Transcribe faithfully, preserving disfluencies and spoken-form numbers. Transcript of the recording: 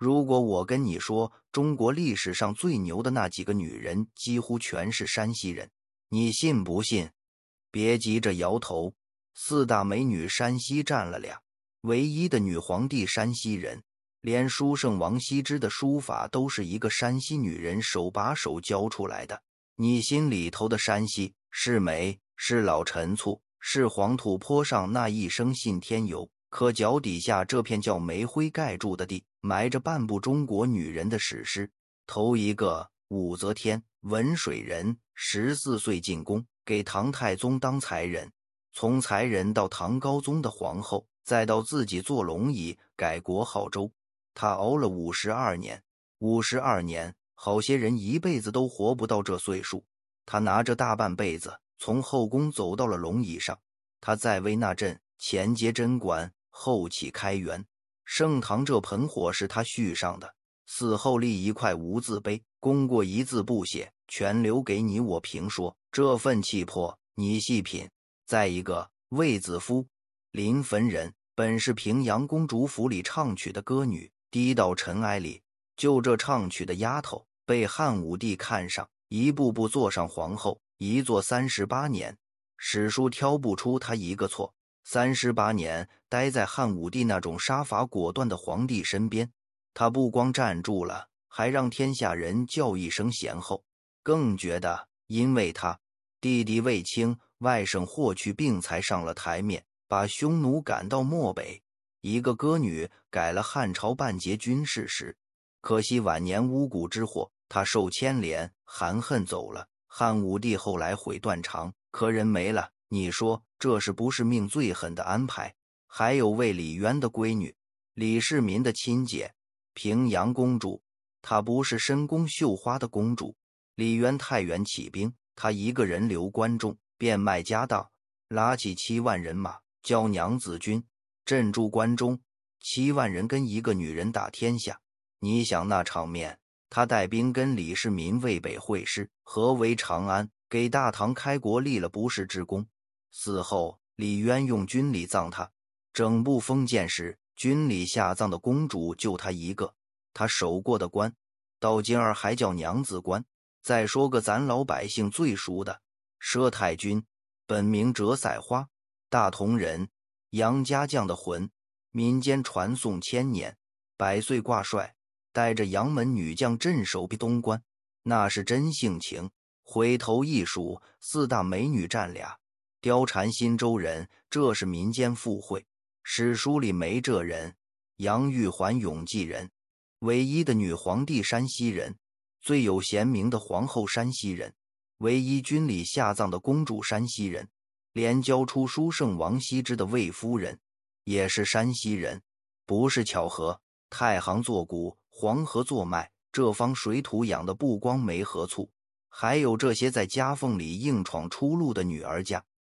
如果我跟你说，中国历史上最牛的那几个女人几乎全是山西人，你信不信？别急着摇头，四大美女山西占了俩，唯一的女皇帝山西人，连书圣王羲之的书法都是一个山西女人手把手教出来的。你心里头的山西是美，是老陈醋，是黄土坡上那一生信天游，可脚底下这片叫煤灰盖住的地，埋着半部中国女人的史诗。头一个武则天，文水人，十四岁进宫，给唐太宗当才人，从才人到唐高宗的皇后，再到自己坐龙椅改国号周，她熬了五十二年。五十二年，好些人一辈子都活不到这岁数。她拿着大半辈子，从后宫走到了龙椅上。她在位那阵，前接贞观，后起开元，盛唐这盆火是她续上的。死后立一块无字碑，功过一字不写，全留给你我评说，这份气魄你细品。再一个，卫子夫，临汾人，本是平阳公主府里唱曲的歌女，低到尘埃里。就这唱曲的丫头，被汉武帝看上，一步步坐上皇后，一坐三十八年，史书挑不出她一个错。三十八年待在汉武帝那种杀伐果断的皇帝身边，她不光站住了，还让天下人叫一声贤后。更觉得，因为她，弟弟卫青、外甥霍去病才上了台面，把匈奴赶到漠北。一个歌女改了汉朝半截军事史。可惜晚年巫蛊之祸，他受牵连，含恨走了。汉武帝后来悔断肠，可人没了。你说这是不是命最狠的安排？还有位李渊的闺女，李世民的亲姐，平阳公主。她不是深宫绣花的公主。李渊太原起兵，他一个人留关中，变卖家当，拉起七万人马，叫娘子军，镇住关中。七万人跟一个女人打天下。你想那场面，他带兵跟李世民渭北会师，合围长安，给大唐开国立了不世之功。死后，李渊用军礼葬他，整部封建史，军礼下葬的公主就他一个。他守过的关，到今儿还叫娘子关。再说个咱老百姓最熟的，佘太君，本名折赛花，大同人，杨家将的魂，民间传颂千年，百岁挂帅，带着杨门女将镇守东关，那是真性情。回头一数，四大美女占俩，貂蝉新州人，这是民间附会，史书里没这人。杨玉环永济人，唯一的女皇帝山西人，最有贤名的皇后山西人，唯一军礼下葬的公主山西人，连教出书圣王羲之的魏夫人也是山西人。不是巧合，太行做骨，黄河做脉，这方水土养的不光煤和醋，还有这些在夹缝里硬闯出路的女儿家。